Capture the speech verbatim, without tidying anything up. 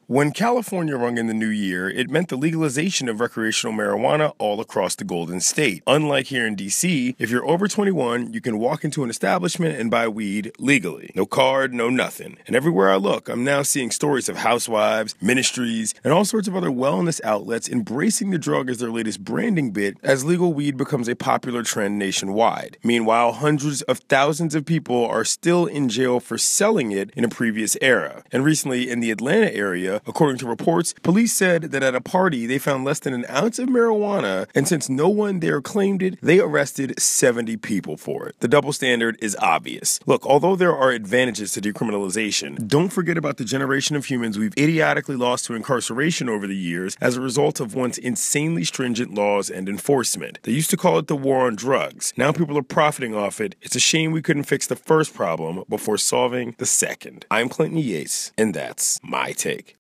When California rung in the new year, it meant the legalization of recreational marijuana all across the Golden State. Unlike here in D C, if you're over twenty-one, you can walk into an establishment and buy weed legally. No card, no nothing. And everywhere I look, I'm now seeing stories of housewives, ministries, and all sorts of other wellness outlets embracing the drug as their latest branding bit as legal weed becomes a popular trend nationwide. Meanwhile, hundreds of thousands of people are still in jail for selling it in a previous era. And recently, in the Atlanta area, according to reports, police said that at a party they found less than an ounce of marijuana, and since no one there claimed it, they arrested seventy people for it. The double standard is obvious. Look, although there are advantages to decriminalization, don't forget about the generation of humans we've idiotically lost to incarceration over the years as a result of once insanely stringent laws and enforcement. They used to call it the war on drugs. Now people are profiting off it. It's a shame we couldn't fix the first problem before solving the second. I'm Clinton Yates, and that's my take.